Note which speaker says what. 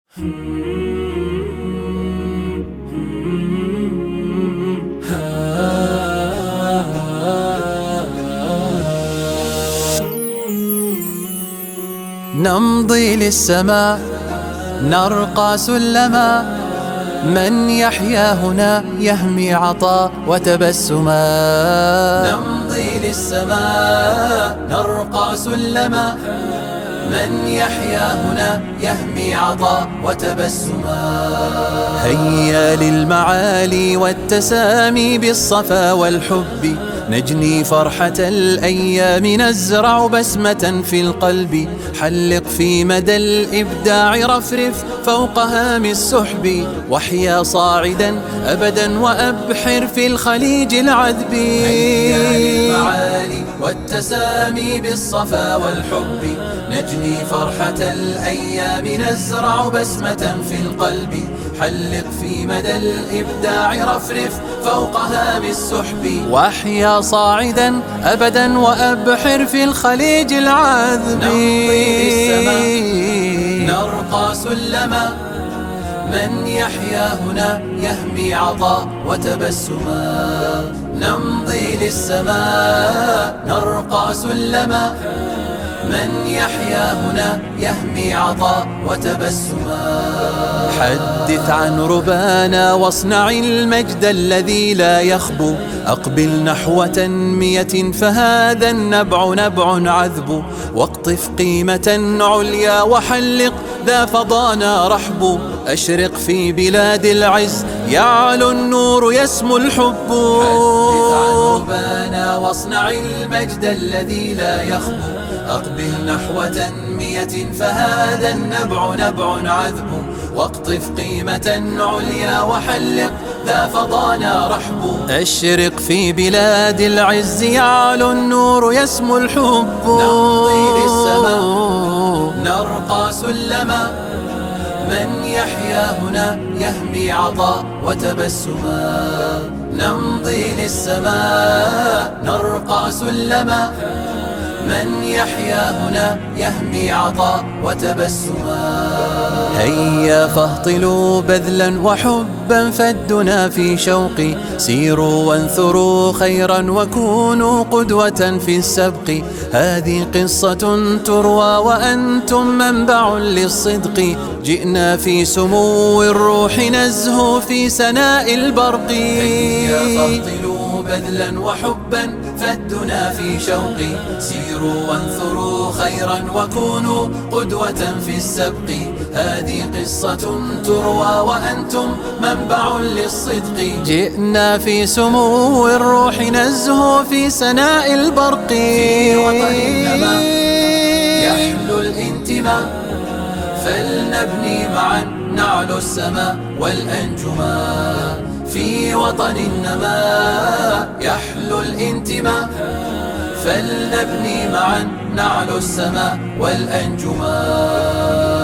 Speaker 1: نمضي للسماء نرقى سلما، من يحيا هنا يهمي عطاء وتبسما. نمضي للسماء نرقى سلما، من يحيا هنا يهمي عطاء وتبسما. هيا للمعالي والتسامي بالصفا والحب، نجني فرحة الأيام نزرع بسمة في القلب. حلق في مدى الإبداع رفرف فوق هام السحب، واحيا صاعدا أبدا وأبحر في الخليج العذب. هيا للمعالي والتسامي بالصفا والحب، نجني فرحة الأيام نزرع بسمة في القلب. حلق في مدى الإبداع رفرف فوق هام السحب، واحيا صاعدا أبدا وأبحر في الخليج العذب. نمضي للسماء نرقى سلما، من يحيا هنا يهمي عطاء وتبسما. نمضي للسماء نرقى سلما، من يحيا هنا يهمي عطاء وتبسما. حدث عن ربانا واصنع المجد الذي لا يخبو، أقبل نحو تنمية فهذا النبع نبع عذب. واقطف قيمة عليا وحلق ذا فضانا رحب، أشرق في بلاد العز يعلو النور يسمو الحب. حدث عن ربانا واصنع المجد الذي لا يخبو، أقبل نحو تنمية فهذا النبع نبع عذب. واقطف قيمة عليا وحلق ذا فضانا رحب، أشرق في بلاد العز يعلو النور يسمو الحب. نمضي للسماء نرقى سلما، من يحيا هنا يهمي عطاء وتبسما. نمضي للسماء نرقى سلما، من يحيا هنا يهمي عطاء وتبسما. هيا فاهطلوا بذلا وحبا فالدنا في شوق، سيروا وانثروا خيرا وكونوا قدوة في السبق. هذه قصة تروى وأنتم منبع للصدق، جئنا في سمو الروح نزهو في سناء البرق. هيا فاهطلوا بذلا وحبا فالدنا في شوق، سيروا وانثروا خيرا وكونوا قدوة في السبق. هذه قصة تروى وأنتم منبع للصدق، جئنا في سمو الروح نزهو في سناء البرق. في وطننا يحلو الانتماء، فلنبني معا نعلو السماء والأنجما. في وطن النماء يحلو الانتماء، فلنبني معا نعلو السماء والأنجما.